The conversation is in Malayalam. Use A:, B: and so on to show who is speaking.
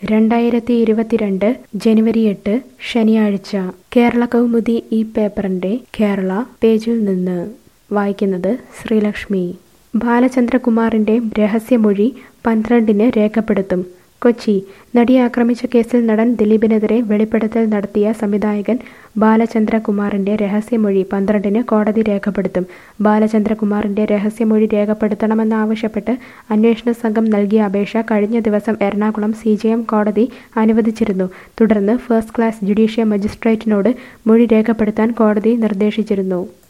A: 2022 ജനുവരി 8 ശനിയാഴ്ച കേരള കൗമുദി ഈ പേപ്പറിന്റെ കേരള പേജിൽ നിന്ന് വായിക്കുന്നത് ശ്രീലക്ഷ്മി. ബാലചന്ദ്രകുമാറിന്റെ രഹസ്യമൊഴി 12-ന് രേഖപ്പെടുത്തും. കൊച്ചി, നടിയെ ആക്രമിച്ച കേസിൽ നടൻ ദിലീപിനെതിരെ വെളിപ്പെടുത്തൽ നടത്തിയ സംവിധായകൻ ബാലചന്ദ്രകുമാറിന്റെ രഹസ്യമൊഴി 12-ന് കോടതി രേഖപ്പെടുത്തും. ബാലചന്ദ്രകുമാറിന്റെ രഹസ്യമൊഴി രേഖപ്പെടുത്തണമെന്നാവശ്യപ്പെട്ട് അന്വേഷണ സംഘം നൽകിയ അപേക്ഷ കഴിഞ്ഞ ദിവസം എറണാകുളം CJM കോടതി അനുവദിച്ചിരുന്നു. തുടർന്ന് ഫസ്റ്റ് ക്ലാസ് ജുഡീഷ്യൽ മജിസ്ട്രേറ്റിനോട് മൊഴി രേഖപ്പെടുത്താൻ കോടതി നിർദ്ദേശിച്ചിരുന്നു.